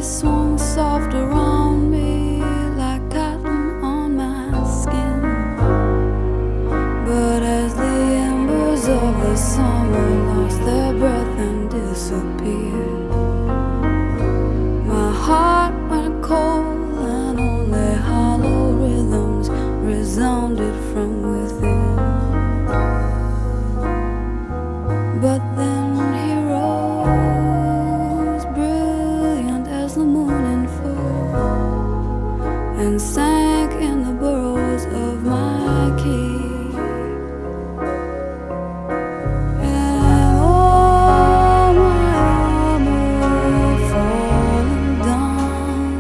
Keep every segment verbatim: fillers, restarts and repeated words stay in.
swung soft around me like cotton on my skin. But as the embers of the summer lost their breath and disappeared, my heart went cold and only hollow rhythms resounded from within. But then he rose, brilliant as the moon in full, and sank in the burrows of my key. And all my armor fallen down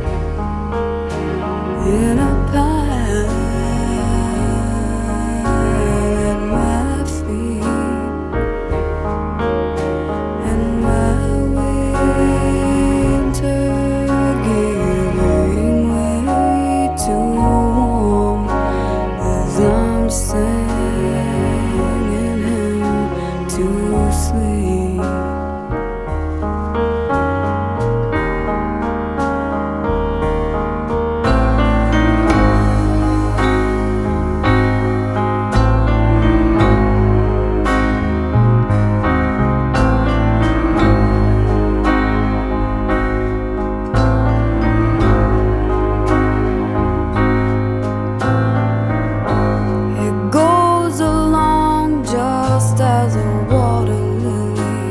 in a pile at my feet. Singing him to sleep. As a water lily,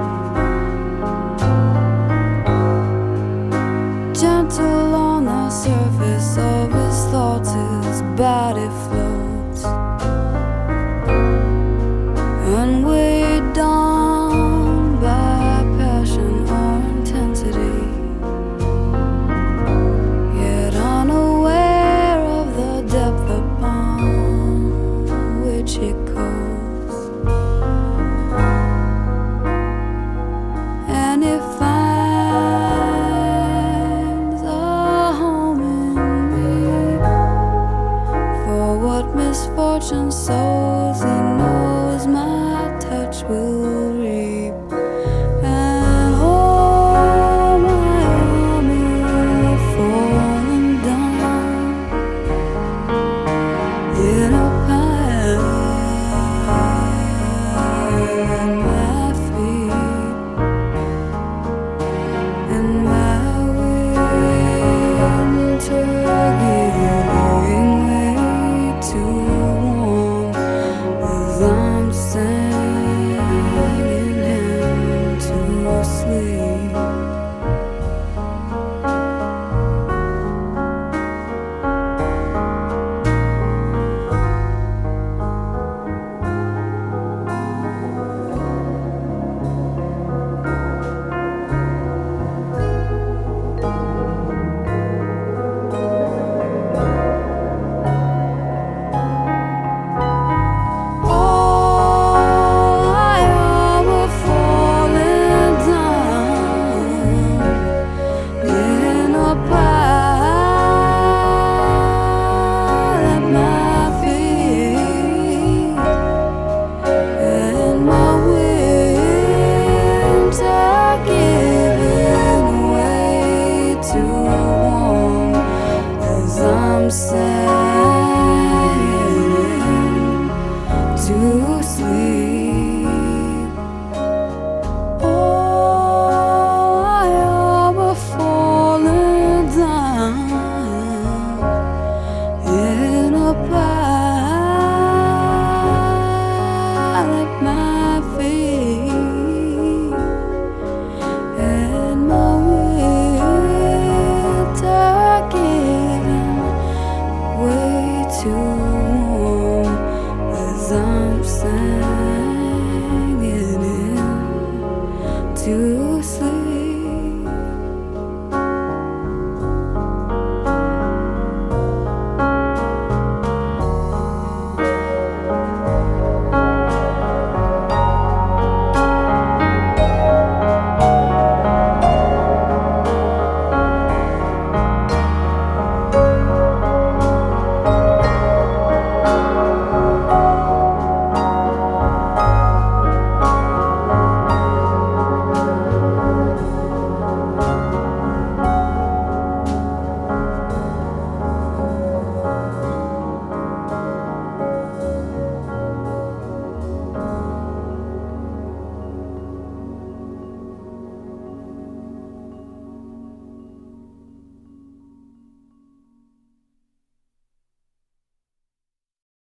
gentle on the surface of his thoughts, his body floats, unweighed down by passion or intensity, yet unaware of the depth upon which it goes. And it finds a home in me. For what misfortune sows, he knows my touch will reap. And all my armor fallen down in a pile at my feet. And my